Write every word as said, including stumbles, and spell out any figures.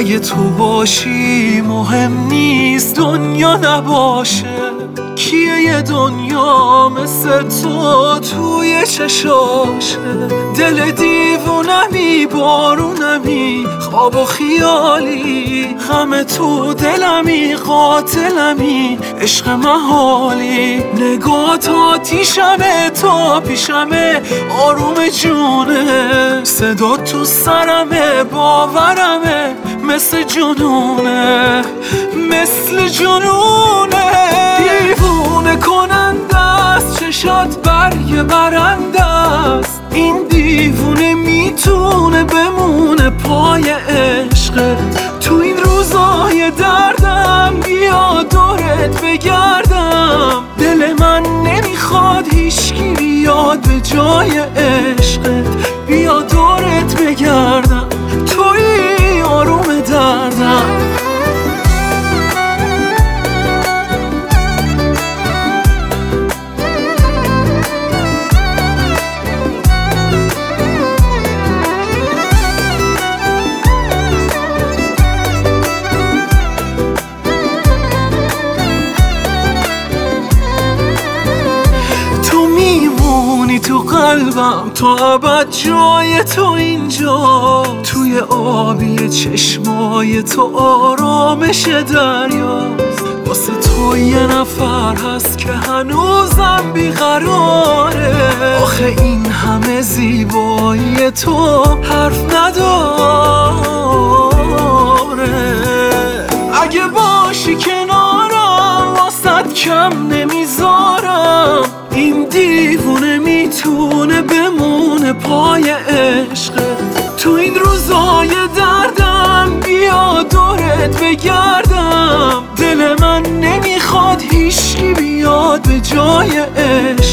اگه تو باشی مهم نیست دنیا نباشه. کیه یه دنیا مثل تو توی چشاشه؟ دل دیوونمی بارونمی خواب و خیالی، غم تو دلمی قاتلمی عشق محالی. نگات آتیشمه تا پیشمه آروم جونه، صدا تو سرمه باورمه مثل جنونه مثل جنونه. دیوونه کننده است چشات برگ برنده است، این دیوونه میتونه بمونه پای عشقت. تو این روزای دردم بیا دورت بگردم، دل من نمیخواد هیچکی بیاد به جای عشقت. بیا دورت بگردم توی آروم دردم. تو قلبم تا ابد جای تو اینجا، توی آبی چشمای تو آرامش دریاست. واسه تو یه نفر هست که هنوزم بیقراره. آخه این همه زیبایی تو حرف نداره. اگه باشی کنارم واسد کم نمیذارم، این دیوونه میتونه بمونه پای عشقت. تو این روزای دردم بیا دورت بگردم، دل من نمیخواد هیچکی بیاد به جای عشق.